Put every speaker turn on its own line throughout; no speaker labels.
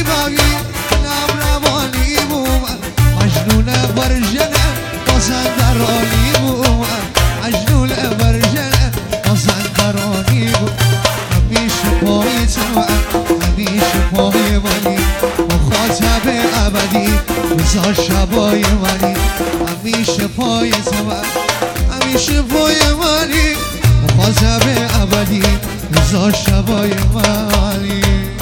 زیبایی نبروانی بومن مجنون ورژنه مازندرانی بومن مجنون ورژنه مازندرانی بومن همیشه پای تو همیشه پای منی مخاطب ابدی بزار شبای منی همیشه پای تو همیشه پای منی مخاطب ابدی بزار شبای منی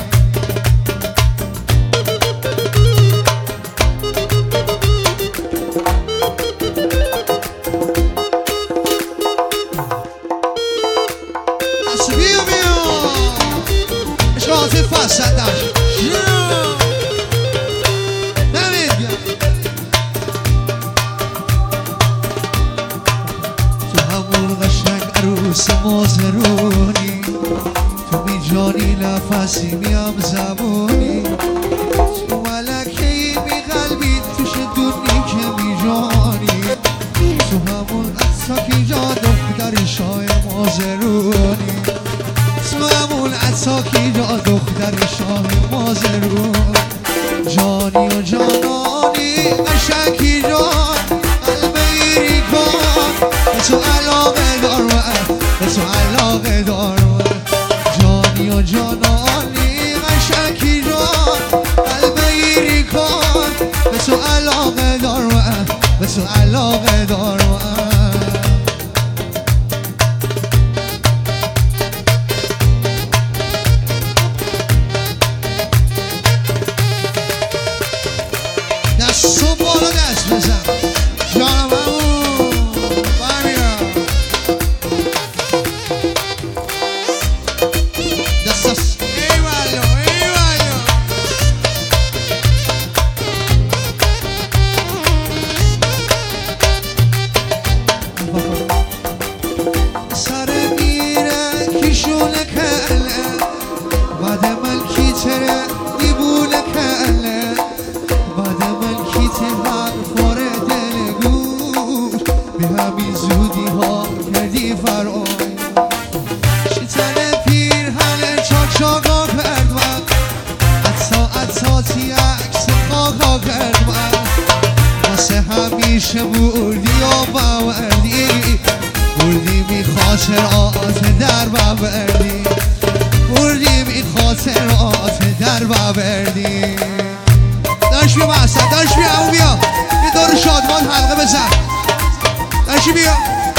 مازرونی تو بی جانی نفسی میم زبونی تو ملکهی بی قلبی توش دونی که بی جانی تو همون عطاکی جا دختر شاه مازرونی تو همون عطاکی جا دختر شاه مازرونی جانی و جانانی قشنگی جان قلب ایری کن تو علاقه دار تو علاقه دار جانی و جانانی قشنگی جان قلب ایری کن به تو علاقه دار به تو علاقه دار دستو بالا دست بزن جانم همیشه بردی و باوردی بردی بی خاطرات در باوردی بردی بی خاطرات در باوردی داشت بیا محسن داشت بیا او بیا یه دور شادمان حلقه بزن داشت بیا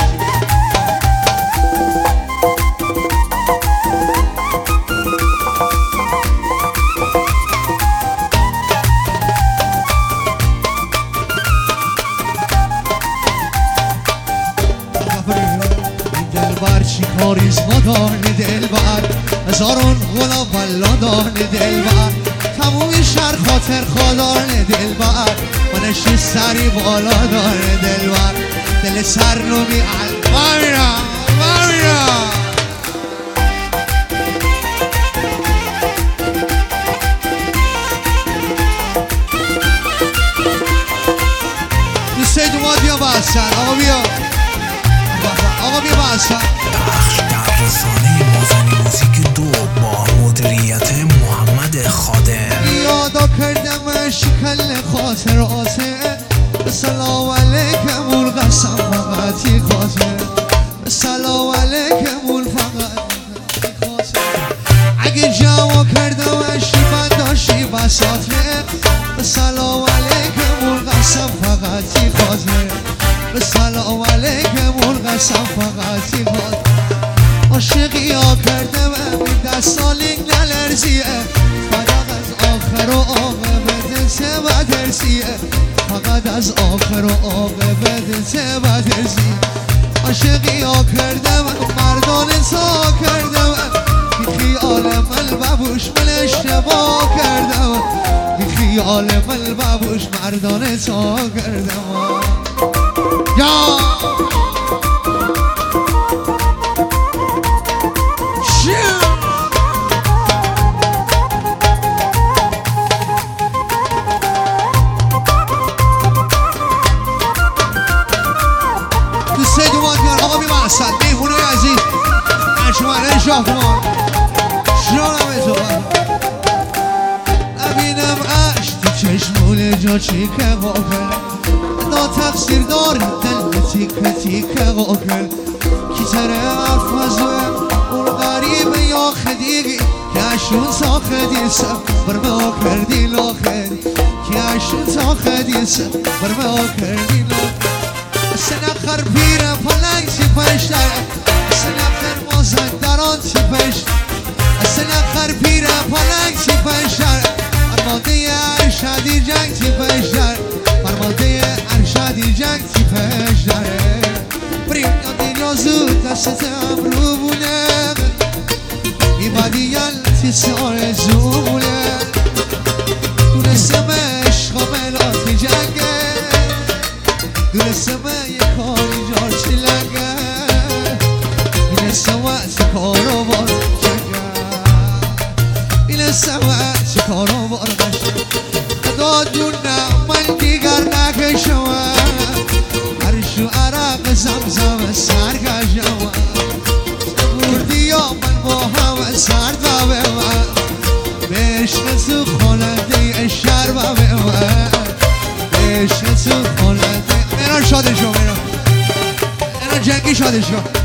کاریزما دان دلبر هزارون غلام والا دان دلبر تموم شهر خاطر خدان دلبر منش سری بالا دان دلبر دل سرنومی المامینا مامینا دوسته دوماد بیا بحثن آقا بیا آقا بیا بحثن
بخش در رسانه مازنی موزیک 2 با مدیریت محمد خادم
یادا کردم شکل خاطراته سلام علیکم اون قسم فقطی خاطر سلام علیکم اون فقط خاطر اگه جمع کردم شیبت داشتی بساته سلام علیکم اون قسم فقطی خاطر سلام علیکم اون قسم فقطی خاطر عاشقی ها کردم این دست سالینگ نلرزیه فقط از آخر و عاقبت سه بدرسیه فقط از آخر و عاقبت سه بدرسیه عاشقی ها کردم مردان تا کردم بی خیال من ببوش من اشتباه کردم بی خیال من ببوش مردان تا کردم یا دوسته دومات بیار آقا بی محسن میهونه عزیز انشمانه شاه کمان شرانم ازوان نبینه چشمون جا چیکه قاکل دا تقصیر داری دل تیکه تیکه قاکل کی تره افازوه اون غریب یا خدیگی که اشون تا خدیسه برمه کردی لاخدی که اشون تا خدیسه برمه کردی لاخدی سنخر پیره پلنگ سی پشتر سنخر مازن دران سی پشتر سنخر پیره پلنگ سی پشتر فرمانده ارشدی جنگ سی پشتر فرمانده ارشدی جنگ سی پشتر بریم یادی نازود دستت امرو بونه میبادی تی سال زومونه دونستم عشق ملاتی جنگه دونستم یه کاری جار چلنگه دونستم وقت کارو بار جنگه دونستم وقت کارو بار بشه دادونم من دیگر نکشم هرشو عرق زمزم سرگشم بردی یا من با همه سرد و به من به عشق تو خاننده شرب و به من به عشق تو خاننده اینا شادشو اینا جنگی شادشو